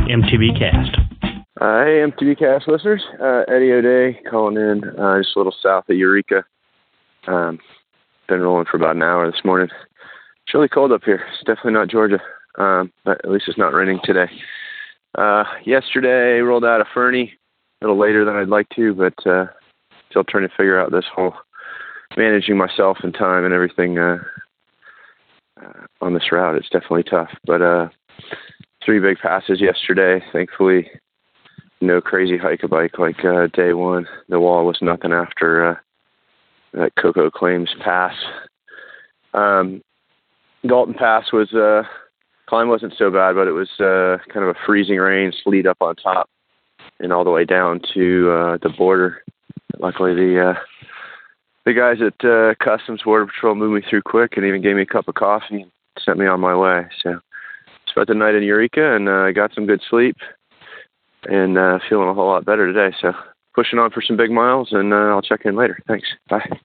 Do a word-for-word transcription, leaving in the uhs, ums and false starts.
M T B Cast. Uh, hey, M T B Cast listeners. Uh, Eddie O'Day calling in, uh, just a little south of Eureka. Um, been rolling for about an hour this morning. It's really cold up here. It's definitely not Georgia, um, but at least it's not raining today. Uh, yesterday, rolled out of Fernie a little later than I'd like to, but uh, still trying to figure out this whole managing myself and time and everything uh, uh, on this route. It's definitely tough, but uh, three big passes yesterday, thankfully. No crazy hike-a-bike like uh, day one. The wall was nothing after uh, that Coco Claims pass. Um, Dalton Pass was, uh, climb wasn't so bad, but it was uh, kind of a freezing rain, sleet up on top and all the way down to uh, the border. Luckily, the uh, the guys at uh, Customs Border Patrol moved me through quick and even gave me a cup of coffee and sent me on my way. So spent the night in Eureka and uh, got some good sleep. And uh, feeling a whole lot better today. So pushing on for some big miles, and uh, I'll check in later. Thanks. Bye.